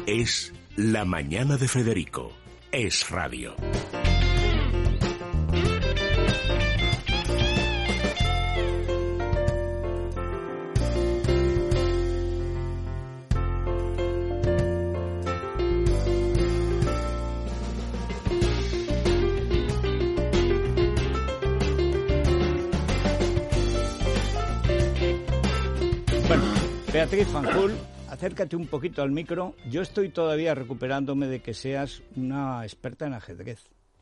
Es La Mañana de Federico. Es radio. Beatriz Fanjul, acércate un poquito al micro. Yo estoy todavía recuperándome de que seas una experta en ajedrez.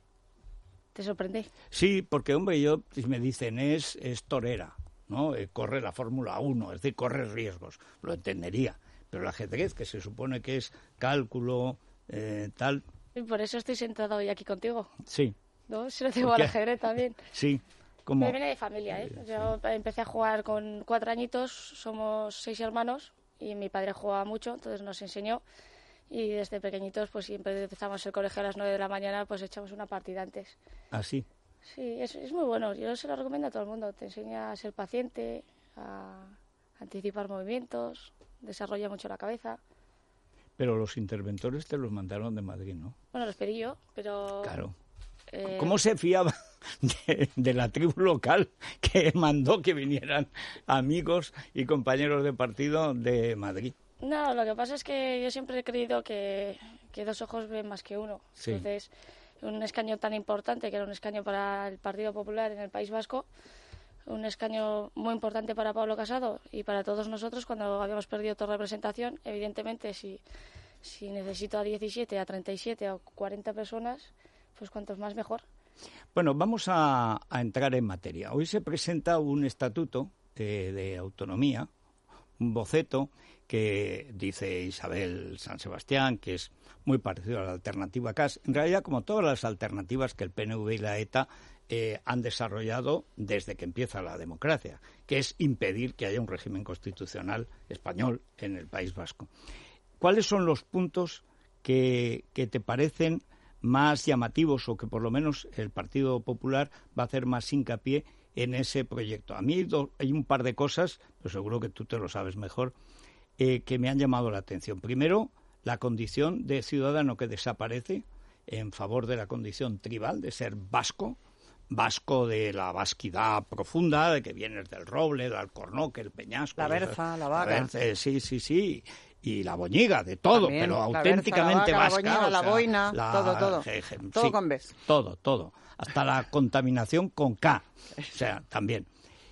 ¿Te sorprende? Sí, porque, hombre, yo me dicen es torera, ¿no? Corre la Fórmula 1, es decir, corre riesgos. Lo entendería. Pero el ajedrez, que se supone que es cálculo, tal... Y por eso estoy sentada hoy aquí contigo. Sí. ¿No? Se lo tengo al ajedrez también. Sí. Me viene de familia, ¿eh? Yo empecé a jugar con 4 añitos, somos 6 hermanos y mi padre jugaba mucho, entonces nos enseñó y desde pequeñitos pues siempre empezamos el colegio a las 9 de la mañana, pues echamos una partida antes. ¿Ah, sí? Sí, es muy bueno, yo se lo recomiendo a todo el mundo, te enseña a ser paciente, a anticipar movimientos, desarrolla mucho la cabeza. Pero los interventores te los mandaron de Madrid, ¿no? Bueno, los pedí yo, pero... Claro. ¿Cómo se fiaba de la tribu local que mandó que vinieran amigos y compañeros de partido de Madrid? No, lo que pasa es que yo siempre he creído que 2 ojos ven más que uno. Sí. Entonces, un escaño tan importante, que era un escaño para el Partido Popular en el País Vasco, un escaño muy importante para Pablo Casado y para todos nosotros cuando habíamos perdido toda representación, evidentemente si necesito a 17, a 37 o 40 personas... pues cuantos más mejor. Bueno, vamos a entrar en materia. Hoy se presenta un estatuto de autonomía, un boceto que dice Isabel San Sebastián, que es muy parecido a la alternativa CAS. En realidad, como todas las alternativas que el PNV y la ETA han desarrollado desde que empieza la democracia, que es impedir que haya un régimen constitucional español en el País Vasco. ¿Cuáles son los puntos que te parecen más llamativos o que por lo menos el Partido Popular va a hacer más hincapié en ese proyecto? A mí hay un par de cosas, pero seguro que tú te lo sabes mejor, que me han llamado la atención. Primero, la condición de ciudadano que desaparece en favor de la condición tribal, de ser vasco de la vasquidad profunda, de que vienes del Roble, del Alcornoque, el Peñasco. La Berza, la Vaca. Sí. Y la Boñiga, de todo, también, pero auténticamente Berza, la vasca. Boñiga, la Boina, todo. Todo con B. Todo. Hasta la contaminación con K. O sea, también.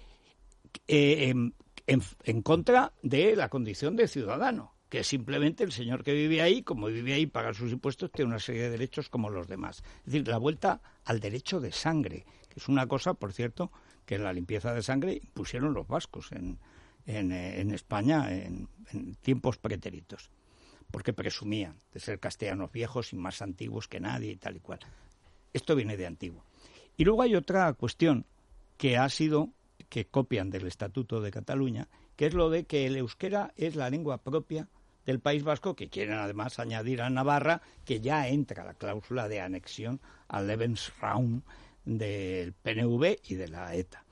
En contra de la condición de ciudadano, que es simplemente el señor que vive ahí, como vive ahí, paga sus impuestos, tiene una serie de derechos como los demás. Es decir, la vuelta al derecho de sangre, que es una cosa, por cierto, que la limpieza de sangre impusieron los vascos en España en tiempos pretéritos, porque presumían de ser castellanos viejos y más antiguos que nadie y tal y cual. Esto viene de antiguo. Y luego hay otra cuestión que copian del Estatuto de Cataluña, que es lo de que el euskera es la lengua propia del País Vasco, que quieren además añadir a Navarra, que ya entra la cláusula de anexión al Lebensraum del PNV y de la ETA.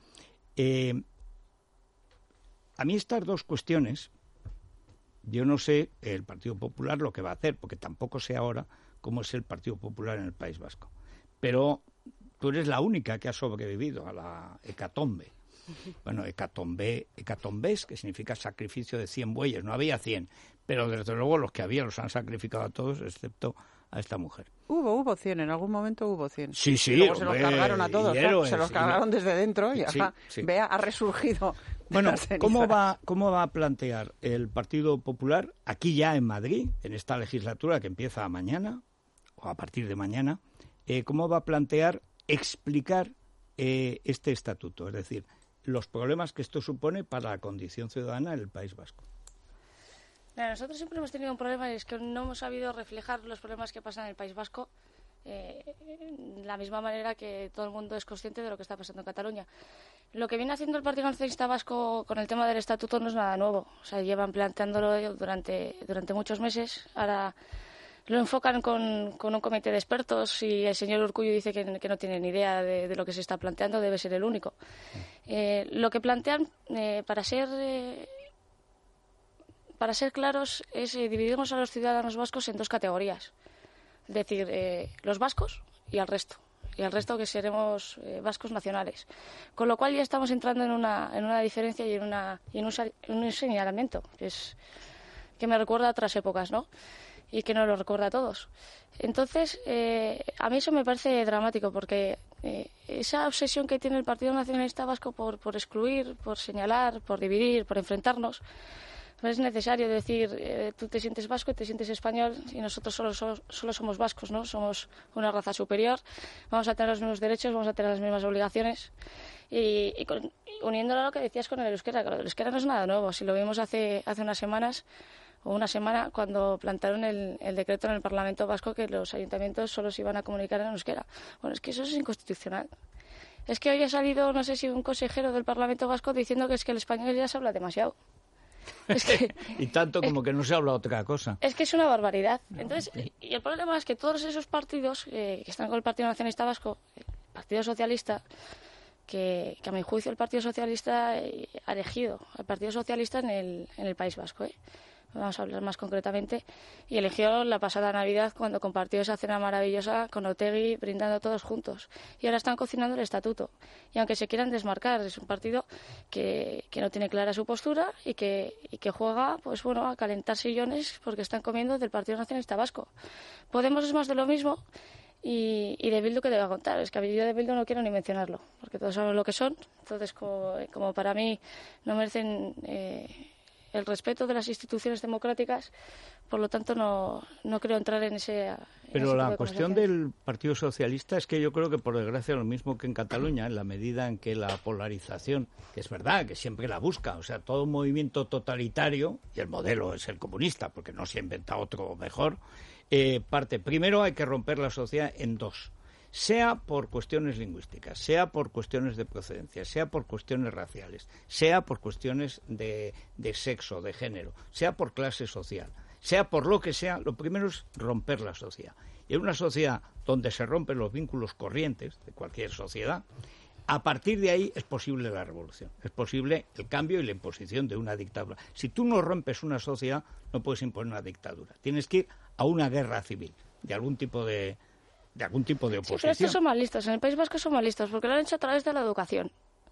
A mí estas dos cuestiones, yo no sé el Partido Popular lo que va a hacer, porque tampoco sé ahora cómo es el Partido Popular en el País Vasco. Pero tú eres la única que ha sobrevivido a la hecatombe. Bueno, hecatombes, que significa sacrificio de 100 bueyes. No había 100, pero desde luego los que había los han sacrificado a todos, excepto a esta mujer. Hubo 100, en algún momento hubo 100. Sí. Y luego se los cargaron a todos, héroes, se los cargaron desde dentro y sí. Vea, ha resurgido. Bueno, ¿cómo va a plantear el Partido Popular, aquí ya en Madrid, en esta legislatura que empieza mañana, o a partir de mañana, cómo va a plantear explicar este estatuto? Es decir, los problemas que esto supone para la condición ciudadana en el País Vasco. Mira, nosotros siempre hemos tenido un problema y es que no hemos sabido reflejar los problemas que pasan en el País Vasco de la misma manera que todo el mundo es consciente de lo que está pasando en Cataluña. Lo que viene haciendo el Partido Nacionalista Vasco con el tema del estatuto no es nada nuevo. O sea, llevan planteándolo durante muchos meses. Ahora lo enfocan con un comité de expertos y el señor Urkullu dice que no tiene ni idea de lo que se está planteando, debe ser el único. Lo que plantean para para ser claros, dividimos a los ciudadanos vascos en dos categorías. Es decir, los vascos y al resto. Y al resto que seremos vascos nacionales. Con lo cual ya estamos entrando en una diferencia y en un señalamiento que me recuerda a otras épocas, ¿no? Y que no lo recuerda a todos. Entonces, a mí eso me parece dramático, porque esa obsesión que tiene el Partido Nacionalista Vasco por excluir, por señalar, por dividir, por enfrentarnos, no es necesario decir tú te sientes vasco y te sientes español y nosotros solo somos vascos, ¿no? Somos una raza superior, vamos a tener los mismos derechos, vamos a tener las mismas obligaciones. Y uniéndolo a lo que decías con el euskera, claro, el euskera no es nada nuevo. Si lo vimos hace unas semanas o una semana cuando plantaron el decreto en el Parlamento Vasco que los ayuntamientos solo se iban a comunicar en euskera. Bueno, es que eso es inconstitucional. Es que hoy ha salido, no sé si un consejero del Parlamento Vasco diciendo que es que el español ya se habla demasiado. Es que, y tanto como que no se habla otra cosa. Es que es una barbaridad. Entonces, y el problema es que todos esos partidos que están con el Partido Nacionalista Vasco, el Partido Socialista, que a mi juicio el Partido Socialista ha elegido al Partido Socialista en el País Vasco, vamos a hablar más concretamente, y eligió la pasada Navidad cuando compartió esa cena maravillosa con Otegi brindando todos juntos. Y ahora están cocinando el estatuto. Y aunque se quieran desmarcar, es un partido que no tiene clara su postura y que juega pues bueno, a calentar sillones porque están comiendo del Partido Nacionalista Vasco. Podemos es más de lo mismo. Y de Bildu, que te voy a contar, es que a yo de Bildu no quiero ni mencionarlo, porque todos saben lo que son. Entonces, como para mí no merecen el respeto de las instituciones democráticas, por lo tanto no creo entrar en ese... Pero la cuestión del Partido Socialista es que yo creo que, por desgracia, lo mismo que en Cataluña, en la medida en que la polarización, que es verdad, que siempre la busca, o sea, todo movimiento totalitario, y el modelo es el comunista, porque no se ha inventado otro mejor, parte. Primero hay que romper la sociedad en dos. Sea por cuestiones lingüísticas, sea por cuestiones de procedencia, sea por cuestiones raciales, sea por cuestiones de sexo, de género, sea por clase social, sea por lo que sea, lo primero es romper la sociedad. Y en una sociedad donde se rompen los vínculos corrientes de cualquier sociedad, a partir de ahí es posible la revolución, es posible el cambio y la imposición de una dictadura. Si tú no rompes una sociedad, no puedes imponer una dictadura. Tienes que ir a una guerra civil, de algún tipo de oposición. Sí, pero estos son más listos. En el País Vasco son más listos porque lo han hecho a través de la educación.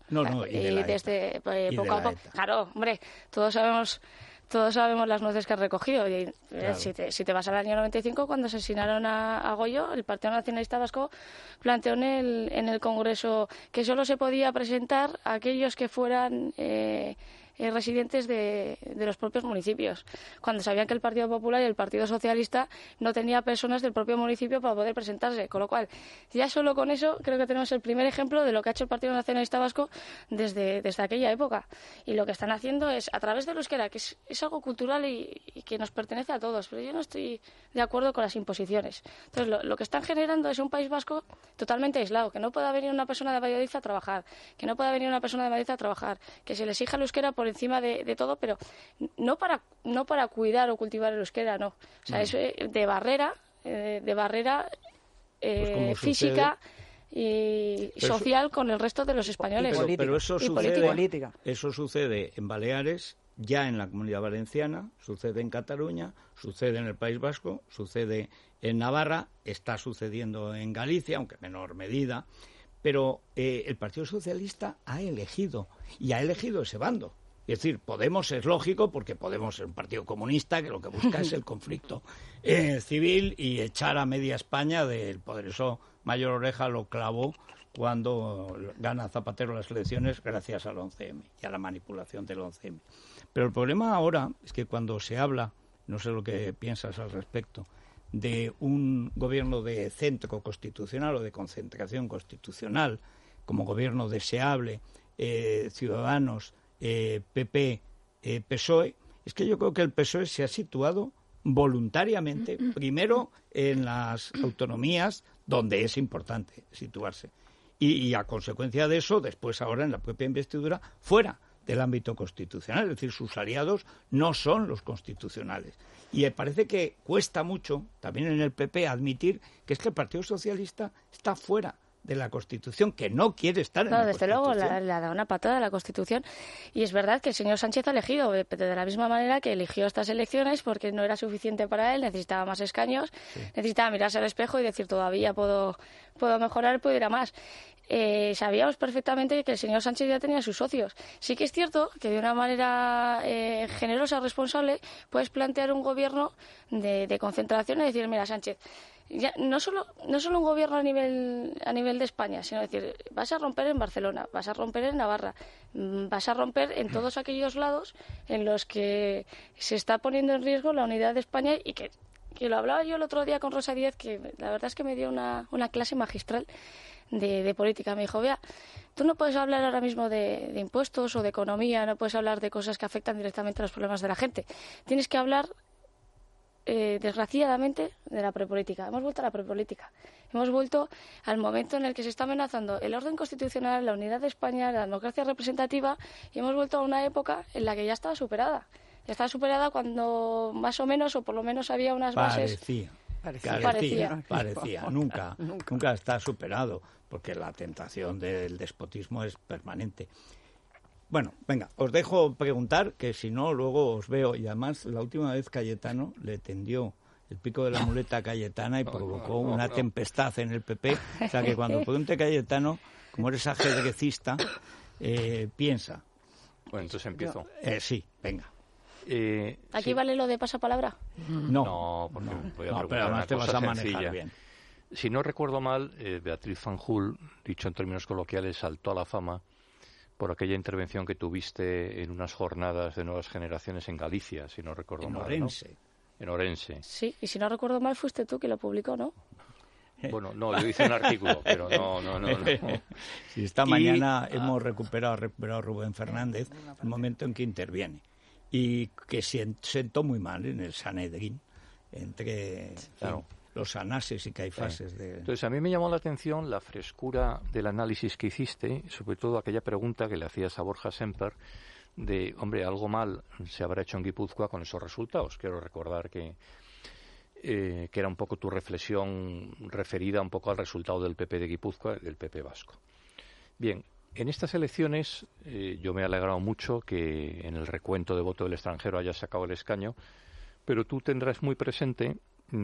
Y desde poco a poco. Claro, hombre, todos sabemos las nueces que han recogido. Y, claro. Si te vas al año 95, cuando asesinaron a Goyo, el Partido Nacionalista Vasco planteó en el Congreso que solo se podía presentar a aquellos que fueran residentes de los propios municipios, cuando sabían que el Partido Popular y el Partido Socialista no tenía personas del propio municipio para poder presentarse, con lo cual ya solo con eso creo que tenemos el primer ejemplo de lo que ha hecho el Partido Nacionalista Vasco desde aquella época. Y lo que están haciendo es, a través del euskera, que es algo cultural y que nos pertenece a todos, pero yo no estoy de acuerdo con las imposiciones. Entonces lo que están generando es un País Vasco totalmente aislado, que no pueda venir una persona de Valladolid a trabajar, que no pueda venir una persona de Madrid a trabajar, que se le exija el euskera por encima de todo, pero no para cuidar o cultivar el euskera, no. O sea, es de barrera pues física y social con el resto de los españoles. Pero eso sucede en Baleares, ya en la Comunidad Valenciana, sucede en Cataluña, sucede en el País Vasco, sucede en Navarra, está sucediendo en Galicia, aunque en menor medida, pero el Partido Socialista ha elegido ese bando. Es decir, Podemos es lógico porque Podemos es un partido comunista que lo que busca es el conflicto civil y echar a media España del poder. Eso Mayor Oreja lo clavó cuando gana Zapatero las elecciones gracias al 11M y a la manipulación del 11M. Pero el problema ahora es que cuando se habla, no sé lo que piensas al respecto, de un gobierno de centro constitucional o de concentración constitucional como gobierno deseable, Ciudadanos, PP, PSOE, es que yo creo que el PSOE se ha situado voluntariamente, primero en las autonomías, donde es importante situarse, y a consecuencia de eso, después ahora en la propia investidura, fuera del ámbito constitucional, es decir, sus aliados no son los constitucionales. Y me parece que cuesta mucho, también en el PP, admitir que es que el Partido Socialista está fuera de la Constitución, que no quiere estar en la Constitución. No, desde luego, le ha dado una patada a la Constitución. Y es verdad que el señor Sánchez ha elegido, de la misma manera que eligió estas elecciones, porque no era suficiente para él, necesitaba más escaños, necesitaba mirarse al espejo y decir, todavía puedo mejorar, puedo ir a más. Sabíamos perfectamente que el señor Sánchez ya tenía sus socios. Sí que es cierto que de una manera generosa, responsable, puedes plantear un gobierno de concentración y decir, mira, Sánchez, ya, no solo un gobierno a nivel de España, sino decir, vas a romper en Barcelona, vas a romper en Navarra, vas a romper en todos aquellos lados en los que se está poniendo en riesgo la unidad de España y que lo hablaba yo el otro día con Rosa Díez, que la verdad es que me dio una clase magistral de política. Me dijo, vea, tú no puedes hablar ahora mismo de impuestos o de economía, no puedes hablar de cosas que afectan directamente a los problemas de la gente. Tienes que hablar, desgraciadamente, de la prepolítica. Hemos vuelto a la prepolítica. Hemos vuelto al momento en el que se está amenazando el orden constitucional, la unidad de España, la democracia representativa, y hemos vuelto a una época en la que ya estaba superada. Ya estaba superada cuando más o menos, o por lo menos había unas bases... Parecía. Nunca está superado, porque la tentación del despotismo es permanente. Bueno, venga, os dejo preguntar, que si no, luego os veo. Y además, la última vez Cayetano le tendió el pico de la muleta a Cayetana y provocó una tempestad en el PP. O sea que cuando pregunte Cayetano, como eres ajedrecista, piensa. Bueno, entonces empiezo. Sí, venga. ¿Aquí sí. vale lo de pasapalabra? No, porque voy a pero además te vas a manejar sencilla. bien. Si no recuerdo mal, Beatriz Fanjul, dicho en términos coloquiales, saltó a la fama por aquella intervención que tuviste en unas jornadas de nuevas generaciones en Galicia, si no recuerdo mal. Orense. ¿No? En Orense. Sí, y si no recuerdo mal, fuiste tú que lo publicó, ¿no? Bueno, no, yo hice un artículo, pero no. Sí, esta mañana hemos recuperado a Rubén Fernández, el momento en que interviene. Y que sentó muy mal en el Sanedrín, entre los anases y caifases. Entonces, a mí me llamó la atención la frescura del análisis que hiciste, sobre todo aquella pregunta que le hacías a Borja Semper, de, hombre, algo mal se habrá hecho en Guipúzcoa con esos resultados. Quiero recordar que era un poco tu reflexión referida un poco al resultado del PP de Guipúzcoa y del PP vasco. Bien, en estas elecciones yo me he alegrado mucho que en el recuento de voto del extranjero haya sacado el escaño, pero tú tendrás muy presente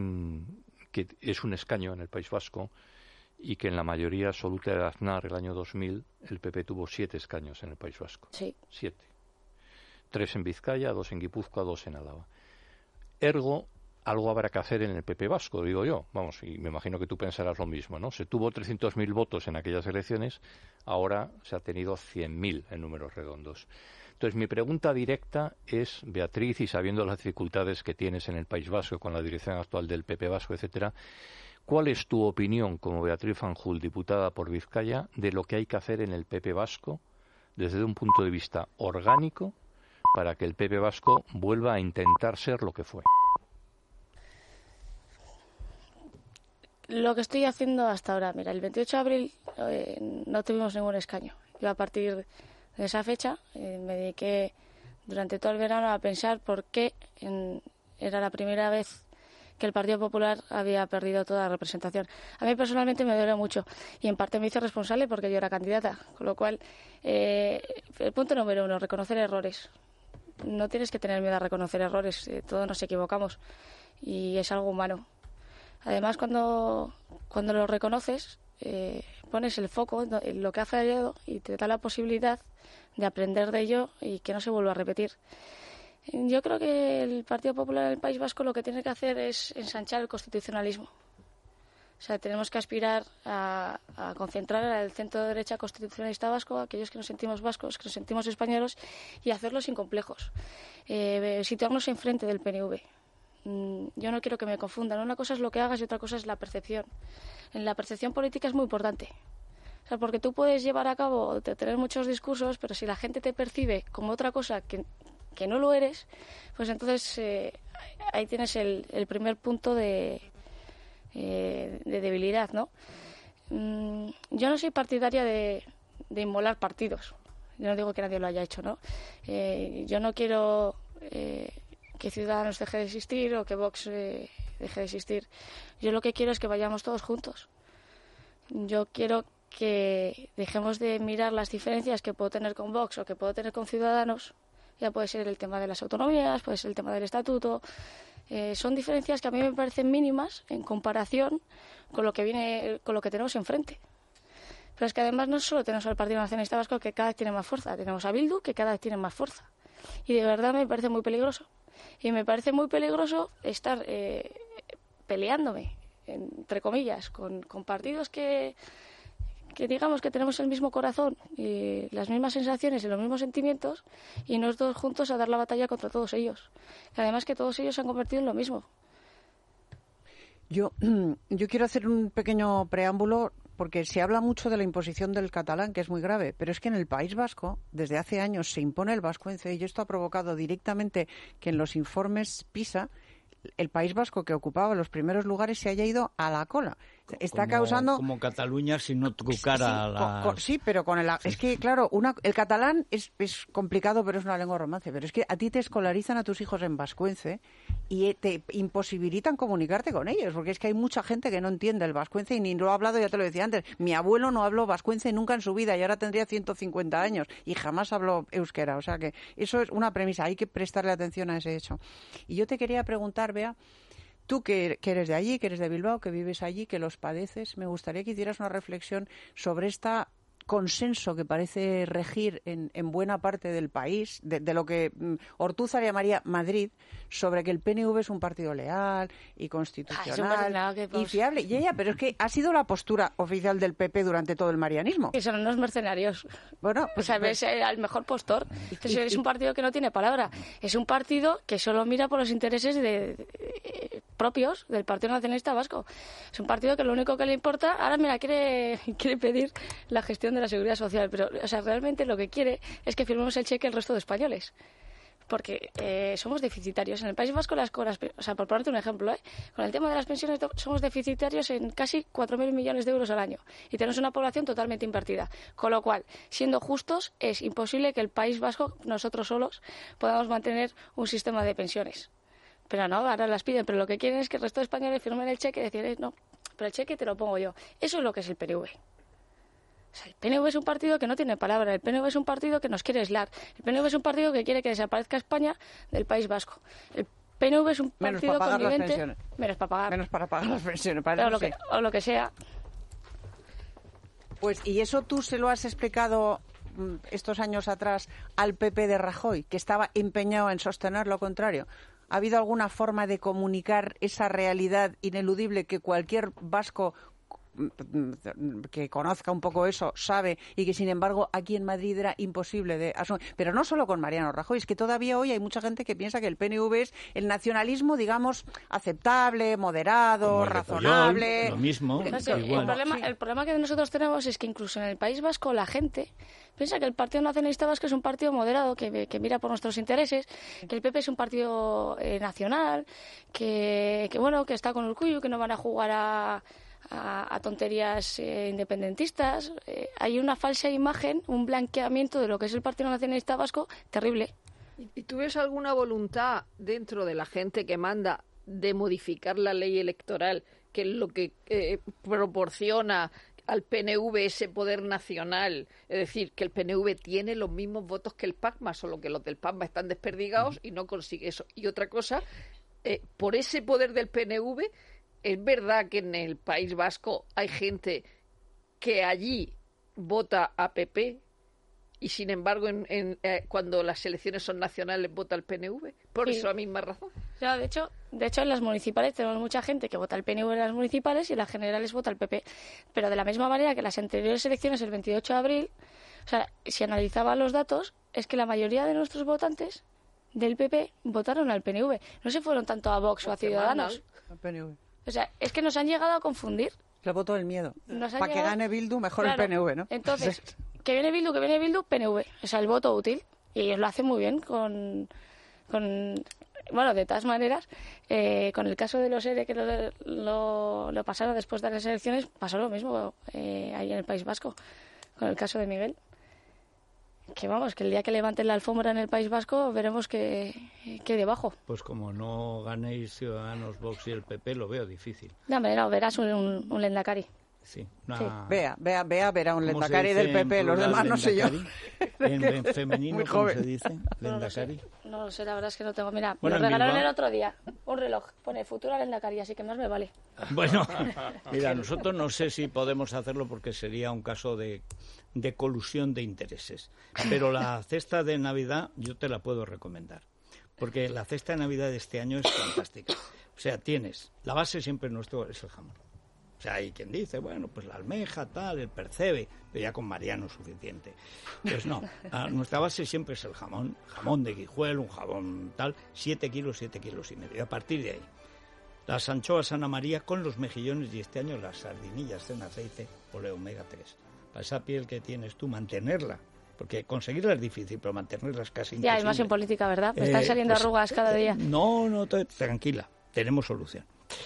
que es un escaño en el País Vasco y que en la mayoría absoluta de Aznar, el año 2000, el PP tuvo 7 escaños en el País Vasco. Sí. 7. 3 en Vizcaya, 2 en Guipúzcoa, 2 en Álava. Ergo, algo habrá que hacer en el PP vasco, digo yo. Vamos, y me imagino que tú pensarás lo mismo, ¿no? Se tuvo 300.000 votos en aquellas elecciones, ahora se ha tenido 100.000 en números redondos. Entonces, mi pregunta directa es, Beatriz, y sabiendo las dificultades que tienes en el País Vasco con la dirección actual del PP vasco, etcétera, ¿cuál es tu opinión como Beatriz Fanjul, diputada por Vizcaya, de lo que hay que hacer en el PP vasco desde un punto de vista orgánico para que el PP vasco vuelva a intentar ser lo que fue? Lo que estoy haciendo hasta ahora, mira, el 28 de abril no tuvimos ningún escaño. Yo a partir de esa fecha me dediqué durante todo el verano a pensar por qué era la primera vez que el Partido Popular había perdido toda representación. A mí personalmente me duele mucho y en parte me hice responsable porque yo era candidata, con lo cual el punto número 1, reconocer errores. No tienes que tener miedo a reconocer errores, todos nos equivocamos y es algo humano. Además, cuando lo reconoces, pones el foco en lo que ha fallado y te da la posibilidad de aprender de ello y que no se vuelva a repetir. Yo creo que el Partido Popular del País Vasco lo que tiene que hacer es ensanchar el constitucionalismo. O sea, tenemos que aspirar a concentrar al centro-derecha constitucionalista vasco, aquellos que nos sentimos vascos, que nos sentimos españoles, y hacerlo sin complejos. Situarnos enfrente del PNV. Yo no quiero que me confundan. Una cosa es lo que hagas y otra cosa es la percepción. En la percepción política es muy importante. O sea, porque tú puedes llevar a cabo, tener muchos discursos, pero si la gente te percibe como otra cosa que no lo eres, pues entonces ahí tienes el primer punto de debilidad, ¿no? Yo no soy partidaria de inmolar partidos. Yo no digo que nadie lo haya hecho, ¿no? Yo no quiero que Ciudadanos deje de existir o que Vox deje de existir. Yo lo que quiero es que vayamos todos juntos. Yo quiero que dejemos de mirar las diferencias que puedo tener con Vox o que puedo tener con Ciudadanos. Ya puede ser el tema de las autonomías, puede ser el tema del estatuto. Son diferencias que a mí me parecen mínimas en comparación con lo que tenemos enfrente. Pero es que además no solo tenemos al Partido Nacionalista Vasco, que cada vez tiene más fuerza, tenemos a Bildu, que cada vez tiene más fuerza. Y de verdad me parece muy peligroso. Y me parece muy peligroso estar peleándome, entre comillas, con partidos que digamos que tenemos el mismo corazón y las mismas sensaciones y los mismos sentimientos, y nos dos juntos a dar la batalla contra todos ellos. Y además que todos ellos se han convertido en lo mismo. Yo quiero hacer un pequeño preámbulo, porque se habla mucho de la imposición del catalán, que es muy grave, pero es que en el País Vasco, desde hace años, se impone el vascuence, y esto ha provocado directamente que en los informes PISA el País Vasco, que ocupaba los primeros lugares, se haya ido a la cola. Está causando... Como Cataluña, si no trucara la... Sí, pero con el... Es que, claro, el catalán es complicado, pero es una lengua romance. Pero es que a ti te escolarizan a tus hijos en vascuence y te imposibilitan comunicarte con ellos, porque es que hay mucha gente que no entiende el vascuence y ni lo ha hablado, ya te lo decía antes. Mi abuelo no habló vascuence nunca en su vida y ahora tendría 150 años y jamás habló euskera. O sea que eso es una premisa, hay que prestarle atención a ese hecho. Y yo te quería preguntar, Bea, tú que eres de allí, que eres de Bilbao, que vives allí, que los padeces, me gustaría que hicieras una reflexión sobre este consenso que parece regir en buena parte del país, de lo que Ortúzar llamaría Madrid, sobre que el PNV es un partido leal y constitucional y fiable. Pero es que ha sido la postura oficial del PP durante todo el marianismo. Y son unos mercenarios. Bueno, pues es el mejor postor. Es un partido que no tiene palabra. Es un partido que solo mira por los intereses propios del Partido Nacionalista Vasco. Es un partido que lo único que le importa, ahora mira, quiere pedir la gestión de la seguridad social, pero realmente lo que quiere es que firmemos el cheque el resto de españoles, porque somos deficitarios en el País Vasco. Las cosas, por ponerte un ejemplo, con el tema de las pensiones somos deficitarios en casi 4.000 millones de euros al año y tenemos una población totalmente invertida, con lo cual, siendo justos, es imposible que el País Vasco, nosotros solos, podamos mantener un sistema de pensiones. Pero no, ahora las piden, pero lo que quieren es que el resto de españoles firmen el cheque y decir, no, pero el cheque te lo pongo yo. Eso es lo que es el PNV. El PNV es un partido que no tiene palabra, el PNV es un partido que nos quiere aislar, el PNV es un partido que quiere que desaparezca España del País Vasco. El PNV es un partido convivente... Menos para pagar las pensiones. O lo que sea. Pues, ¿y eso tú se lo has explicado estos años atrás al PP de Rajoy, que estaba empeñado en sostener lo contrario? ¿Ha habido alguna forma de comunicar esa realidad ineludible que cualquier vasco que conozca un poco eso sabe, y que sin embargo aquí en Madrid era imposible de asumir? Pero no solo con Mariano Rajoy, es que todavía hoy hay mucha gente que piensa que el PNV es el nacionalismo, digamos, aceptable, moderado, razonable. Puyol, lo mismo. El problema que nosotros tenemos es que incluso en el País Vasco la gente piensa que el Partido Nacionalista Vasco es un partido moderado, que mira por nuestros intereses, que el PP es un partido nacional, que está con Urkullu, que no van a jugar a tonterías independentistas. Hay una falsa imagen, un blanqueamiento de lo que es el Partido Nacionalista Vasco terrible. ¿Y tú ves alguna voluntad dentro de la gente que manda de modificar la ley electoral, que es lo que proporciona al PNV ese poder nacional? Es decir, que el PNV tiene los mismos votos que el PACMA, solo que los del PACMA están desperdigados y no consigue eso. Y otra cosa, por ese poder del PNV, ¿es verdad que en el País Vasco hay gente que allí vota a PP y sin embargo cuando las elecciones son nacionales vota al PNV? Por esa misma razón. Ya, de hecho en las municipales tenemos mucha gente que vota al PNV en las municipales y en las generales vota al PP. Pero de la misma manera que las anteriores elecciones, el 28 de abril, si analizaba los datos, es que la mayoría de nuestros votantes del PP votaron al PNV. No se fueron tanto a Vox o a Ciudadanos. Al PNV. Es que nos han llegado a confundir. El voto del miedo. Para que gane Bildu, mejor el PNV, ¿no? Entonces, que viene Bildu, PNV. El voto útil. Y ellos lo hacen muy bien bueno, de todas maneras, con el caso de los ERE, que lo pasaron después de las elecciones, pasó lo mismo ahí en el País Vasco, con el caso de Miguel. Que vamos, que el día que levanten la alfombra en el País Vasco veremos que debajo. Pues como no ganéis Ciudadanos, Vox y el PP, lo veo difícil. No, verás un Lehendakari. Sí. Verá un Lendakari del PP, los demás no sé yo. En femenino, ¿cómo se dice? Lendakari. No lo sé, la verdad es que no tengo. Mira, Bueno, me lo regalaron Bilbao... el otro día. Un reloj, pone Futura Lendakari, así que más me vale. Bueno, mira, nosotros no sé si podemos hacerlo porque sería un caso de colusión de intereses. Pero la cesta de Navidad yo te la puedo recomendar. Porque la cesta de Navidad de este año es fantástica. O sea, tienes, la base siempre nuestro es el jamón. O sea, hay quien dice, bueno, pues la almeja, tal, el percebe, pero ya con Mariano es suficiente. Pues no, nuestra base siempre es el jamón de Guijuelo, un jamón tal, 7 kilos y medio. Y a partir de ahí, las anchoas Ana María con los mejillones y este año las sardinillas en aceite por el omega 3. Para esa piel que tienes tú, mantenerla, porque conseguirla es difícil, pero mantenerla es casi imposible. Ya, es más en política, ¿verdad? Me están saliendo arrugas cada día. No, tranquila, tenemos solución.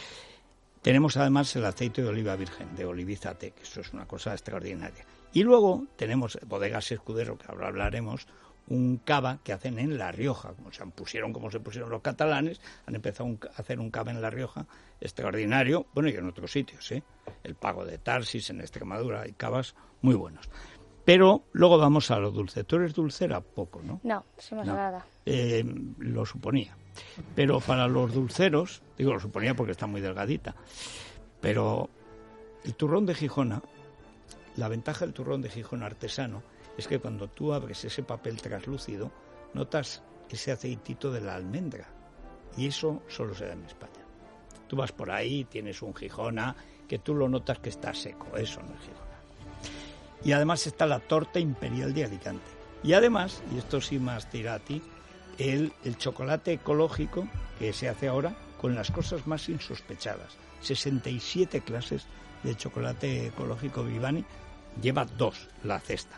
Tenemos además el aceite de oliva virgen, de Olivizate, que eso es una cosa extraordinaria. Y luego tenemos Bodegas Escudero, que ahora hablaremos, un cava que hacen en La Rioja, como se pusieron los catalanes, han empezado a hacer un cava en La Rioja extraordinario, bueno, y en otros sitios, el Pago de Tarsis, en Extremadura, hay cavas muy buenos. Pero luego vamos a lo dulce. ¿Tú eres dulcera? Poco, ¿no? No, sí más nada. Lo suponía. Pero para los dulceros, digo lo suponía porque está muy delgadita, pero el turrón de Gijona, la ventaja del turrón de Gijona artesano es que cuando tú abres ese papel translúcido, notas ese aceitito de la almendra. Y eso solo se da en España. Tú vas por ahí, tienes un Gijona, que tú lo notas que está seco. Eso no es Gijona. Y además está la torta imperial de Alicante. Y además, y esto sí más tira a ti, el chocolate ecológico que se hace ahora con las cosas más insospechadas. 67 clases de chocolate ecológico Vivani, lleva 2 la cesta.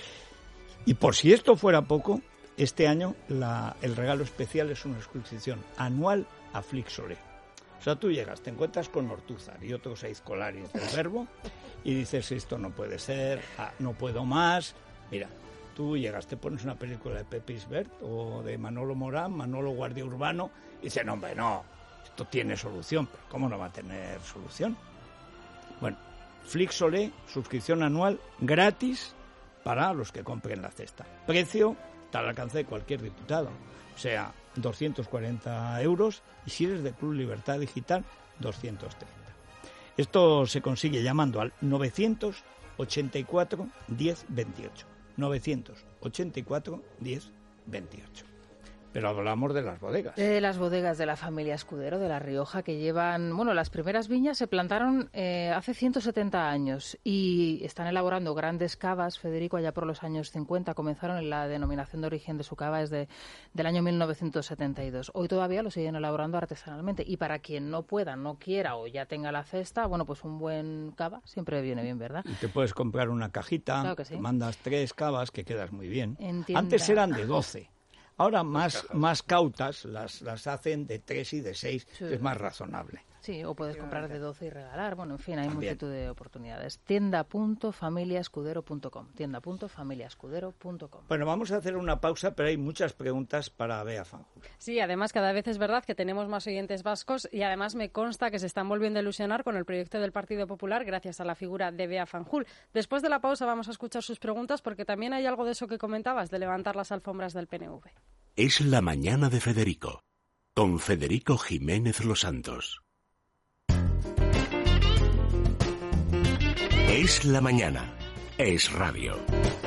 Y por si esto fuera poco, este año el regalo especial es una suscripción anual a Flixolé. O sea, tú llegas, te encuentras con Ortúzar y otros aizcolaris del Verbo y dices, esto no puede ser, no puedo más. Mira, tú llegas, te pones una película de Pepe Isbert o de Manolo Morán, Manolo Guardia Urbano, y dices, no, hombre, no, esto tiene solución. ¿Pero cómo no va a tener solución? Bueno, Flixolé, suscripción anual gratis para los que compren la cesta. Precio está al alcance de cualquier diputado, o sea, 240 euros, y si eres de Club Libertad Digital, 230. Esto se consigue llamando al 984 10 28. 984 10 28. Pero hablamos de las bodegas. De las bodegas de la familia Escudero de La Rioja, que llevan... Bueno, las primeras viñas se plantaron hace 170 años y están elaborando grandes cavas. Federico, allá por los años 50, comenzaron la denominación de origen de su cava desde del año 1972. Hoy todavía lo siguen elaborando artesanalmente. Y para quien no pueda, no quiera o ya tenga la cesta, bueno, pues un buen cava siempre viene bien, ¿verdad? Y te puedes comprar una cajita, claro que sí. Te mandas 3 cavas, que quedas muy bien. Entienda. Antes eran de 12. Ahora más cautas las hacen de 3 y de 6, sí. Es más razonable. Sí, o puedes comprar de 12 y regalar. Bueno, en fin, hay multitud de oportunidades. Tienda.familiaescudero.com. Tienda.familiaescudero.com. Bueno, vamos a hacer una pausa, pero hay muchas preguntas para Bea Fanjul. Sí, además cada vez es verdad que tenemos más oyentes vascos y además me consta que se están volviendo a ilusionar con el proyecto del Partido Popular gracias a la figura de Bea Fanjul. Después de la pausa vamos a escuchar sus preguntas porque también hay algo de eso que comentabas, de levantar las alfombras del PNV. Es la mañana de Federico, con Federico Jiménez Los Santos. Es la mañana. Es radio.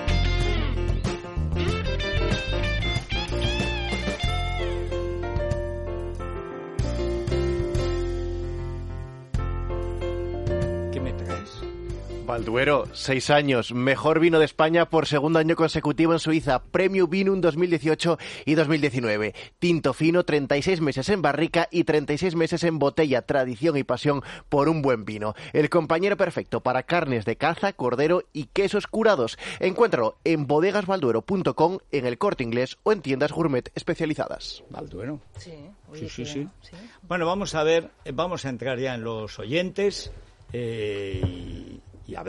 ¿Qué me traes? Balduero, 6 años, mejor vino de España por segundo año consecutivo en Suiza, Premio Vinum 2018 y 2019. Tinto fino, 36 meses en barrica y 36 meses en botella, tradición y pasión por un buen vino. El compañero perfecto para carnes de caza, cordero y quesos curados. Encuéntralo en bodegasbalduero.com, en el Corte Inglés o en tiendas gourmet especializadas. Balduero. Sí, oye, sí. Bueno, vamos a ver, vamos a entrar ya en los oyentes y a ver.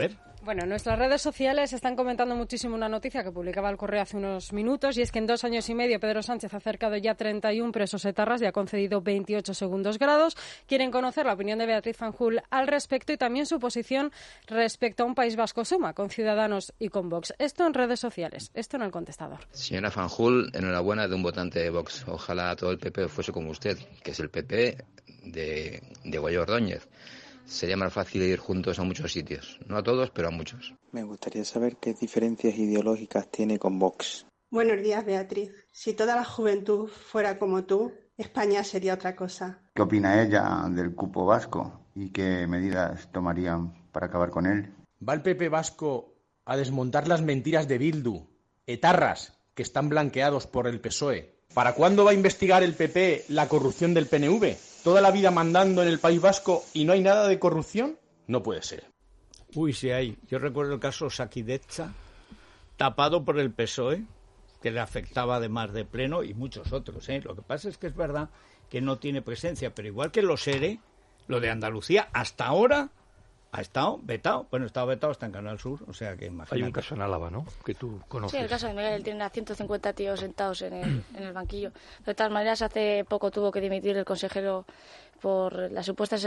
Bueno, en nuestras redes sociales están comentando muchísimo una noticia que publicaba El Correo hace unos minutos, y es que en 2 años y medio Pedro Sánchez ha acercado ya 31 presos etarras y ha concedido 28 segundos grados. Quieren conocer la opinión de Beatriz Fanjul al respecto y también su posición respecto a un País Vasco suma con Ciudadanos y con Vox. Esto en redes sociales, esto en El Contestador. Señora Fanjul, enhorabuena de un votante de Vox. Ojalá todo el PP fuese como usted, que es el PP de Goyo Ordóñez. Sería más fácil ir juntos a muchos sitios. No a todos, pero a muchos. Me gustaría saber qué diferencias ideológicas tiene con Vox. Buenos días, Beatriz. Si toda la juventud fuera como tú, España sería otra cosa. ¿Qué opina ella del cupo vasco y qué medidas tomarían para acabar con él? ¿Va el PP vasco a desmontar las mentiras de Bildu, etarras, que están blanqueados por el PSOE? ¿Para cuándo va a investigar el PP la corrupción del PNV? ¿Toda la vida mandando en el País Vasco y no hay nada de corrupción? No puede ser. Uy, sí hay. Yo recuerdo el caso Osakidetza, tapado por el PSOE, que le afectaba además de pleno, y muchos otros. Lo que pasa es que es verdad que no tiene presencia, pero igual que los ERE, lo de Andalucía, hasta ahora ha estado vetado. Bueno, estado vetado hasta en Canal Sur, o sea que imagínate. Hay un caso en Álava, ¿no?, que tú conoces. Sí, el caso de Miguel, tiene a 150 tíos sentados en el banquillo. De todas maneras, hace poco tuvo que dimitir el consejero por las supuestas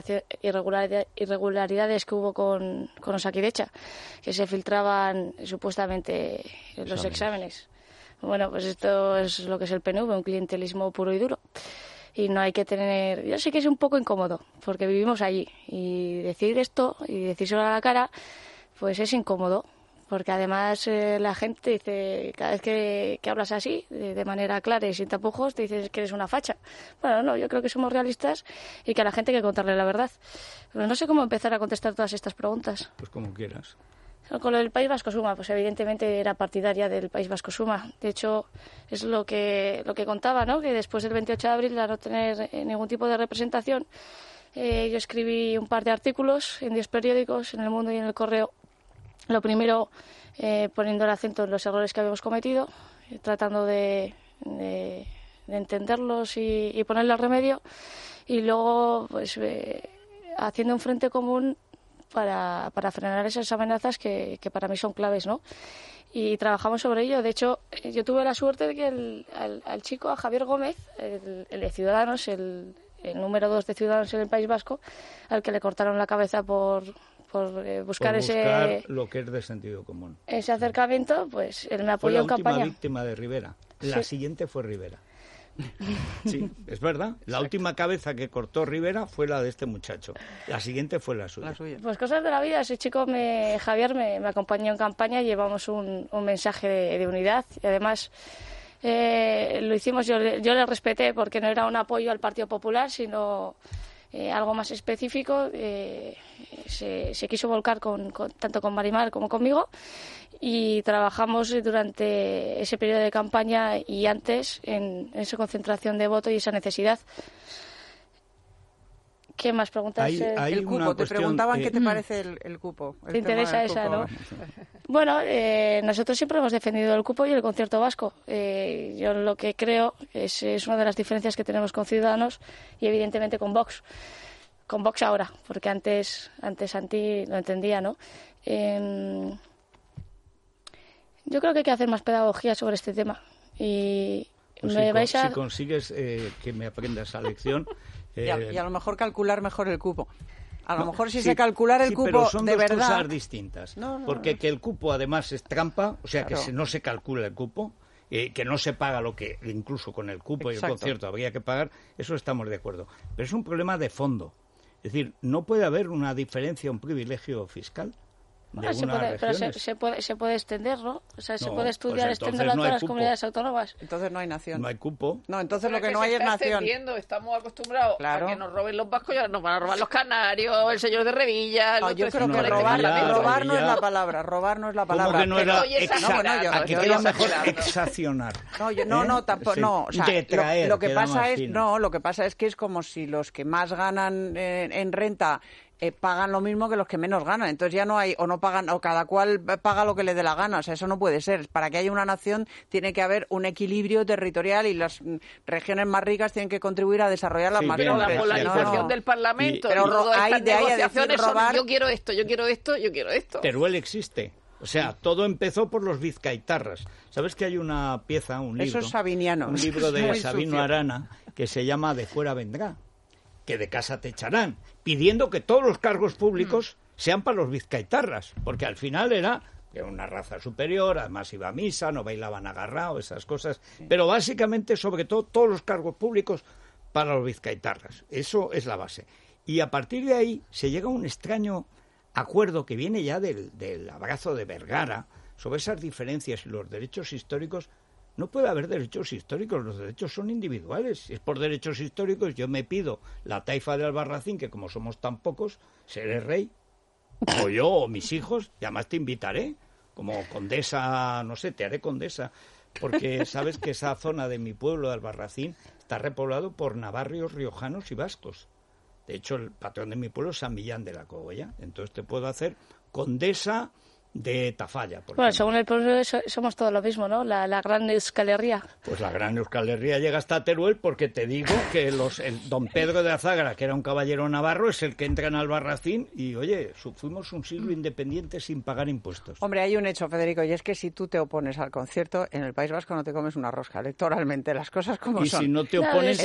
irregularidades que hubo con Osakidetza, que se filtraban supuestamente los exámenes. Bueno, pues esto es lo que es el PNV, un clientelismo puro y duro. Y no hay que tener... Yo sé que es un poco incómodo, porque vivimos allí. Y decir esto, y decírselo a la cara, pues es incómodo. Porque además la gente dice, cada vez que hablas así, de manera clara y sin tapujos, te dices que eres una facha. Bueno, no, yo creo que somos realistas y que a la gente hay que contarle la verdad. Pero no sé cómo empezar a contestar todas estas preguntas. Pues como quieras. Con lo del País Vasco Suma, pues evidentemente era partidaria del País Vasco Suma. De hecho, es lo que contaba, ¿no? Que después del 28 de abril, al no tener ningún tipo de representación, yo escribí un par de artículos en 10 periódicos, en El Mundo y en El Correo. Lo primero, poniendo el acento en los errores que habíamos cometido, tratando de entenderlos y ponerle remedio. Y luego, pues, haciendo un frente común para frenar esas amenazas que para mí son claves, ¿no? Y trabajamos sobre ello. De hecho, yo tuve la suerte de que al chico, a Javier Gómez, el de Ciudadanos, el número 2 de Ciudadanos en el País Vasco, al que le cortaron la cabeza por buscar lo que es de sentido común. Ese acercamiento, pues él me apoyó en campaña. Fue la última víctima de Rivera. La siguiente fue Rivera. Sí, es verdad. La última cabeza que cortó Rivera fue la de este muchacho. La siguiente fue la suya. Pues cosas de la vida. Ese chico, Javier, me acompañó en campaña. Llevamos un mensaje de unidad. Y además lo hicimos, yo le respeté porque no era un apoyo al Partido Popular, sino algo más específico. Se quiso volcar tanto con Marimar como conmigo, y trabajamos durante ese periodo de campaña y antes en esa concentración de voto y esa necesidad. ¿Qué más preguntas? Hay el cupo, te preguntaban qué te parece el cupo. ¿Te interesa esa, no? Bueno, nosotros siempre hemos defendido el cupo y el concierto vasco. Yo lo que creo es una de las diferencias que tenemos con Ciudadanos y evidentemente con Vox. Con Vox ahora, porque antes Santi lo entendía, ¿no? Yo creo que hay que hacer más pedagogía sobre este tema. Y pues si consigues que me aprenda esa lección... y a lo mejor calcular mejor el cupo. A lo mejor si se calculara el cupo pero son de dos verdad... cosas distintas. Porque que el cupo además es trampa, o sea, claro, que no se calcula el cupo, que no se paga lo que incluso con el cupo. Exacto. Y el concierto habría que pagar, eso estamos de acuerdo. Pero es un problema de fondo. Es decir, no puede haber una diferencia, un privilegio fiscal. Pero se puede extender, ¿no? O sea, se puede estudiar, extenderlo a todas las comunidades autónomas. Entonces no hay nación. No hay cupo. No, entonces lo que no hay es nación. Estamos acostumbrados a que nos roben los vascos y ahora nos van a robar los canarios, el señor de Revilla... No, yo creo que robar no es la palabra. Robar no es la palabra. ¿Cómo que no era aquí queda mejor exaccionar? No, tampoco. No, o sea, lo que pasa es que es como si los que más ganan en renta pagan lo mismo que los que menos ganan. Entonces ya no hay, o no pagan, o cada cual paga lo que le dé la gana. O sea, eso no puede ser. Para que haya una nación tiene que haber un equilibrio territorial y las regiones más ricas tienen que contribuir a desarrollar las más pobres. Pero la polarización del Parlamento, pero todas de ahí a decir robar... yo quiero esto, yo quiero esto, yo quiero esto. Teruel existe. O sea, todo empezó por los vizcaitarras. ¿Sabes que hay una pieza, un libro? Eso es sabiniano. Un libro de Sabino Arana que se llama De fuera vendrá, que de casa te echarán, pidiendo que todos los cargos públicos sean para los vizcaitarras, porque al final era una raza superior, además iba a misa, no bailaban agarrado, esas cosas, pero básicamente, sobre todo, todos los cargos públicos para los vizcaitarras. Eso es la base. Y a partir de ahí se llega a un extraño acuerdo que viene ya del abrazo de Vergara sobre esas diferencias y los derechos históricos. No puede haber derechos históricos, los derechos son individuales. Si es por derechos históricos, yo me pido la taifa de Albarracín, que como somos tan pocos, seré rey. O yo, o mis hijos, y además te invitaré. Como condesa, no sé, te haré condesa. Porque sabes que esa zona de mi pueblo de Albarracín está repoblado por navarrios, riojanos y vascos. De hecho, el patrón de mi pueblo es San Millán de la Cogolla. Entonces te puedo hacer condesa de Tafalla. Bueno, según el pueblo somos todo lo mismo, ¿no? La gran Euskal Herria. Pues la gran Euskal Herria llega hasta Teruel, porque te digo que el don Pedro de Azágara, que era un caballero navarro, es el que entra en Albarracín y, oye, fuimos un siglo independiente sin pagar impuestos. Hombre, hay un hecho, Federico, y es que si tú te opones al concierto, en el País Vasco no te comes una rosca electoralmente, las cosas como son. Y si no te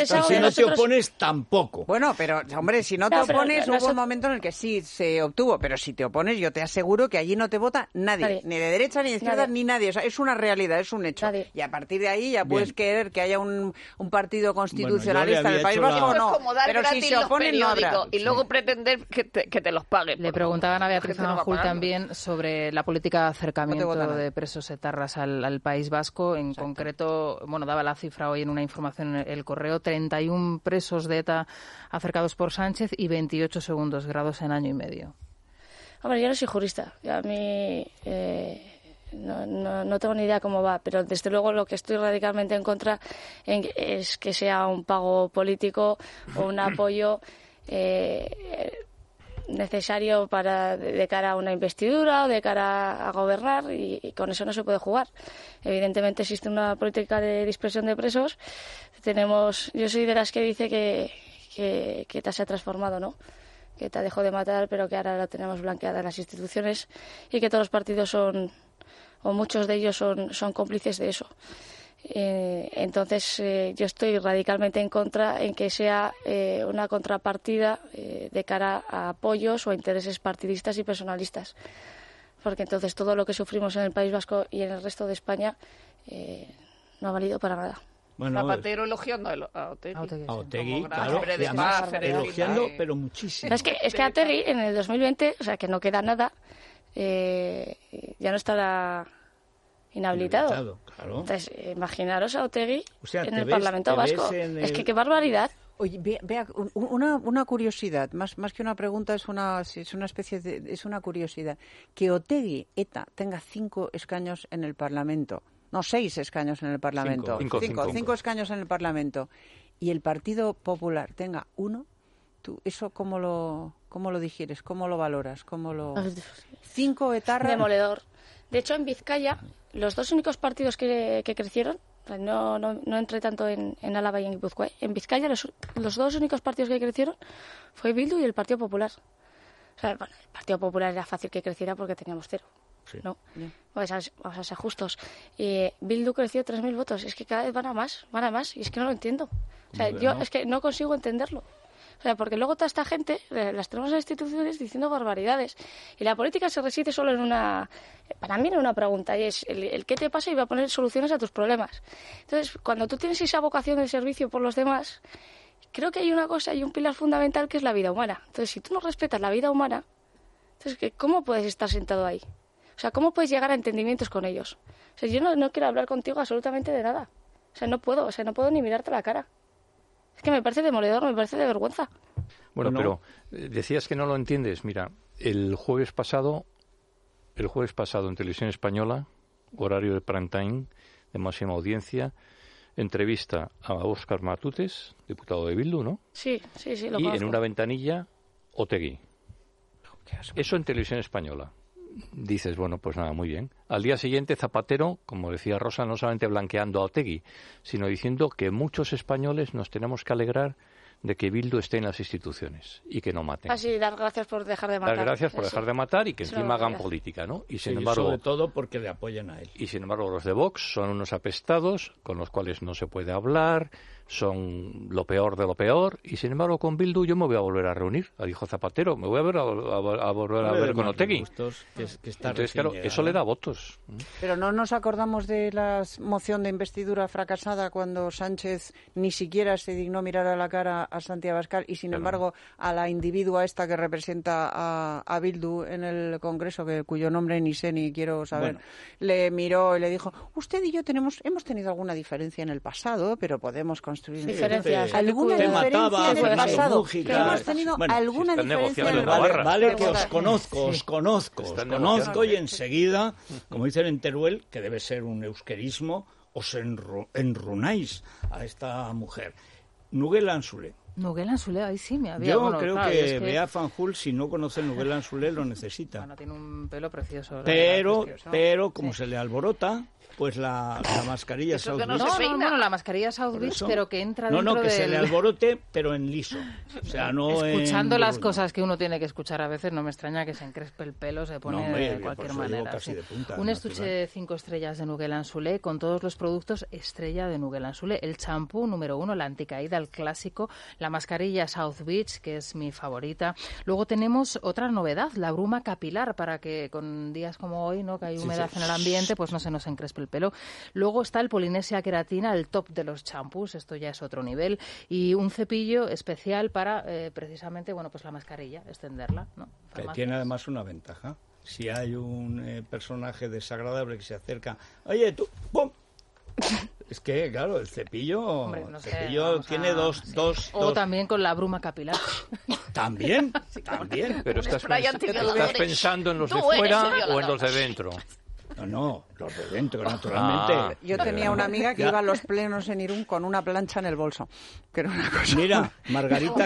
opones, tampoco. Bueno, pero, hombre, si no te opones, hubo un momento en el que sí se obtuvo, pero si te opones, yo te aseguro que allí no te vota nadie, ni de derecha, ni de izquierda, ni nadie. O sea, es una realidad, es un hecho. Y a partir de ahí ya puedes querer que haya un partido constitucionalista en el País Vasco o no. Es como dar pero si se oponen, no habrá. Y luego pretender que te los paguen. Le preguntaban a Beatriz Fanjul también sobre la política de acercamiento de presos etarras al País Vasco. En concreto, bueno, daba la cifra hoy en una información en El Correo, 31 presos de ETA acercados por Sánchez y 28 segundos grados en año y medio. Hombre, yo no soy jurista. A mí no tengo ni idea cómo va, pero desde luego lo que estoy radicalmente en contra es que sea un pago político o un apoyo necesario de cara a una investidura o de cara a gobernar, y con eso no se puede jugar. Evidentemente existe una política de dispersión de presos. Yo soy de las que dice que ETA se ha transformado, ¿no? Que ETA dejó de matar, pero que ahora la tenemos blanqueada en las instituciones y que todos los partidos o muchos de ellos son cómplices de eso. Entonces, yo estoy radicalmente en contra en que sea una contrapartida de cara a apoyos o a intereses partidistas y personalistas. Porque entonces todo lo que sufrimos en el País Vasco y en el resto de España no ha valido para nada. Bueno, Zapatero elogiando a Otegi, claro, además elogiando, pero muchísimo. Es que Otegi en el 2020, o sea, que no queda nada, ya no estará inhabilitado. Claro. Entonces, imaginaros a Otegi en el ves, Parlamento Vasco. Es que qué barbaridad. Oye, vea, una curiosidad, más que una pregunta, es una especie de, es una curiosidad. Que Otegi, ETA, tenga 5 escaños en el Parlamento. No, 6 escaños en el Parlamento. 5 escaños en el Parlamento. Y el Partido Popular tenga 1. ¿Tú eso cómo lo digieres? ¿Cómo lo valoras? 5 etarras. Demoledor. De hecho, en Vizcaya, los 2 únicos partidos que crecieron, no entré tanto en Álava y en Guipúzcoa, en Vizcaya los 2 únicos partidos que crecieron fue Bildu y el Partido Popular. O sea, bueno, el Partido Popular era fácil que creciera porque teníamos 0. Sí. ¿No? Vamos a ser justos. Bildu creció 3.000 votos. Es que cada vez van a más, y es que no lo entiendo. O sea, es que no consigo entenderlo. O sea, porque luego toda esta gente las tenemos en las instituciones diciendo barbaridades. Y la política se reside solo para mí en una pregunta, y es el qué te pasa, y va a poner soluciones a tus problemas. Entonces, cuando tú tienes esa vocación de servicio por los demás, creo que hay una cosa y un pilar fundamental que es la vida humana. Entonces, si tú no respetas la vida humana, entonces, ¿cómo puedes estar sentado ahí? O sea, ¿cómo puedes llegar a entendimientos con ellos? O sea, yo no quiero hablar contigo absolutamente de nada. O sea, no puedo ni mirarte a la cara. Es que me parece demoledor, me parece de vergüenza. Bueno, pero decías que no lo entiendes. Mira, el jueves pasado en Televisión Española, horario de prime time, de máxima audiencia, entrevista a Óscar Matutes, diputado de Bildu, ¿no? Sí, lo y conozco. en una ventanilla, Otegi. Eso en Televisión Española. Dices, bueno, pues nada, muy bien. Al día siguiente, Zapatero, como decía Rosa, no solamente blanqueando a Otegi, sino diciendo que muchos españoles nos tenemos que alegrar de que Bildu esté en las instituciones y que no maten. Así, dar gracias por dejar de matar. Dar gracias por Eso. dejar de matar y que Eso encima es hagan verdad. política, ¿no? Y Sí, sin embargo, sobre todo porque le apoyan a él. y sin embargo los de Vox son unos apestados con los cuales no se puede hablar, son lo peor de lo peor, y sin embargo con Bildu yo me voy a volver a reunir, dijo Zapatero, me voy a volver a ver con Otegi. Entonces, claro, eso le da votos. Pero no nos acordamos de la moción de investidura fracasada cuando Sánchez ni siquiera se dignó mirar a la cara a Santiago Abascal y, sin embargo, a la individua esta que representa a Bildu en el Congreso, cuyo nombre ni sé ni quiero saber, le miró y le dijo, usted y yo hemos tenido alguna diferencia en el pasado, pero podemos construir diferencias. alguna Te diferencia mataba en el Fernando pasado. Mújica. Que hemos tenido alguna diferencia en el pasado. Vale, que os conozco y enseguida, como dicen en Teruel, que debe ser un euskerismo, os enrunáis a esta mujer. Nuguel Anzulé. Nuguel Anzulé, ahí sí me había... Yo creo que Bea Fanjul, si no conoce Nuguel Anzulé, lo necesita. Bueno, tiene un pelo precioso. Pero como se le alborota, pues la mascarilla South Beach... No, la mascarilla South Beach, pero que entra dentro que se le alborote, pero en liso. O sea, no escuchando las cosas que uno tiene que escuchar a veces, no me extraña que se encrespe el pelo, se pone de cualquier manera. Casi de punta, un estuche de 5 estrellas de Nuguel Anzulé con todos los productos estrella de Nuguel Anzulé. El champú número 1, la anticaída, el clásico, la mascarilla South Beach, que es mi favorita. Luego tenemos otra novedad, la bruma capilar, para que con días como hoy, ¿no?, que hay humedad en el ambiente, pues no se nos encrespe el pelo. Luego está el Polinesia Queratina, el top de los champús, esto ya es otro nivel, y un cepillo especial para precisamente, bueno, pues la mascarilla, extenderla, ¿no? Que tiene además una ventaja. Si hay un personaje desagradable que se acerca, oye, tú, ¡pum! Es que, claro, el cepillo, Hombre, no sé, tiene dos... O también con la bruma capilar. ¿También? Pero estás pensando en los de fuera o en los de dentro. No, los de dentro, naturalmente. Yo tenía una amiga que iba a los plenos en Irún con una plancha en el bolso. Que era una cosa... Mira, Margarita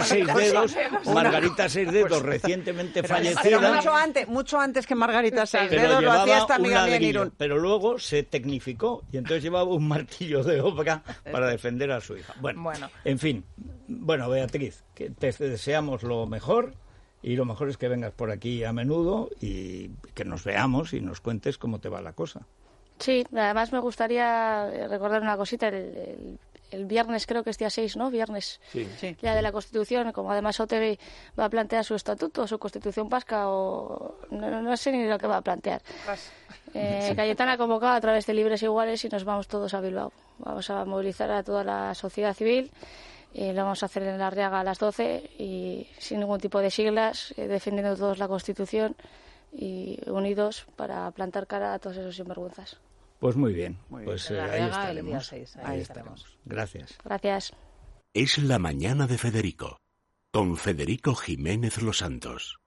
Seis Dedos, recientemente fallecida. Pero mucho antes que Margarita Seis Dedos lo hacía esta amiga mía en Irún. Pero luego se tecnificó y entonces llevaba un martillo de obra para defender a su hija. Bueno, en fin. Bueno, Beatriz, que te deseamos lo mejor. Y lo mejor es que vengas por aquí a menudo y que nos veamos y nos cuentes cómo te va la cosa. Sí, además me gustaría recordar una cosita. El viernes, creo que es día 6, ¿no? Viernes, ya de la Constitución, como además Otegi va a plantear su estatuto, su Constitución vasca, o no sé ni lo que va a plantear. Cayetana ha convocado a través de Libres Iguales y nos vamos todos a Bilbao. Vamos a movilizar a toda la sociedad civil. Lo vamos a hacer en La Arriaga a las 12 y sin ningún tipo de siglas, defendiendo todos la Constitución y unidos para plantar cara a todos esos sinvergüenzas. Pues muy bien. Pues ahí estaremos. Ahí estaremos. Gracias. Gracias. Es la mañana de Federico, con Federico Jiménez Los Santos.